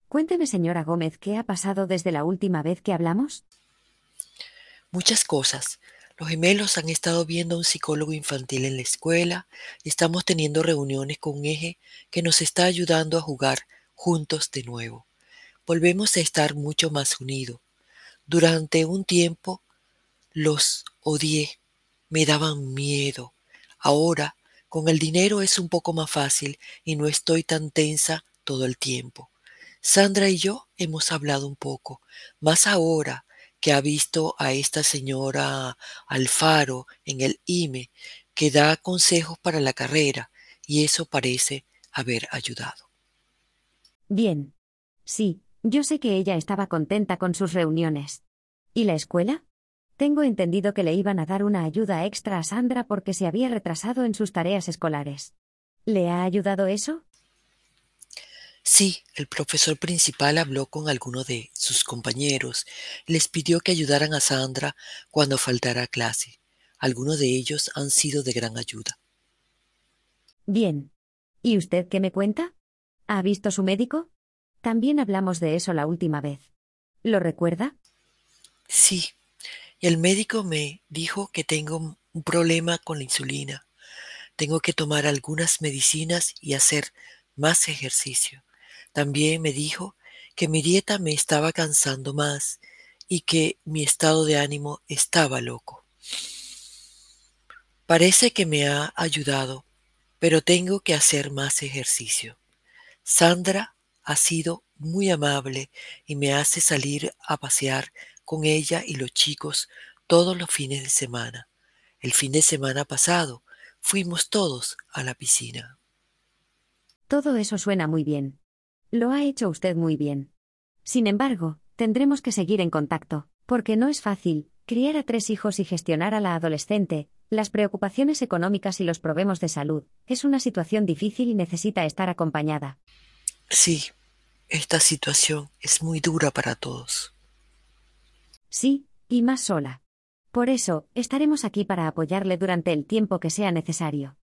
Cuénteme, señora Gómez, ¿qué ha pasado desde la última vez que hablamos? Muchas cosas. Los gemelos han estado viendo a un psicólogo infantil en la escuela y estamos teniendo reuniones con un eje que nos está ayudando a jugar juntos de nuevo. Volvemos a estar mucho más unidos. Durante un tiempo los odié, me daban miedo. Ahora, con el dinero es un poco más fácil y no estoy tan tensa todo el tiempo. Sandra y yo hemos hablado un poco, más ahora que ha visto a esta señora Alfaro en el IME, que da consejos para la carrera, y eso parece haber ayudado. Bien. Sí, yo sé que ella estaba contenta con sus reuniones. ¿Y la escuela? Tengo entendido que le iban a dar una ayuda extra a Sandra porque se había retrasado en sus tareas escolares. ¿Le ha ayudado eso? Sí, el profesor principal habló con algunos de sus compañeros, les pidió que ayudaran a Sandra cuando faltara a clase. Algunos de ellos han sido de gran ayuda. Bien. ¿Y usted qué me cuenta? ¿Ha visto su médico? También hablamos de eso la última vez. ¿Lo recuerda? Sí, y el médico me dijo que tengo un problema con la insulina. Tengo que tomar algunas medicinas y hacer más ejercicio. También me dijo que mi dieta me estaba cansando más y que mi estado de ánimo estaba loco. Parece que me ha ayudado, pero tengo que hacer más ejercicio. Sandra ha sido muy amable y me hace salir a pasear con ella y los chicos todos los fines de semana. El fin de semana pasado fuimos todos a la piscina. Todo eso suena muy bien. Lo ha hecho usted muy bien. Sin embargo, tendremos que seguir en contacto, porque no es fácil criar a 3 hijos y gestionar a la adolescente, las preocupaciones económicas y los problemas de salud. Es una situación difícil y necesita estar acompañada. Sí, esta situación es muy dura para todos. Sí, y más sola. Por eso, estaremos aquí para apoyarle durante el tiempo que sea necesario.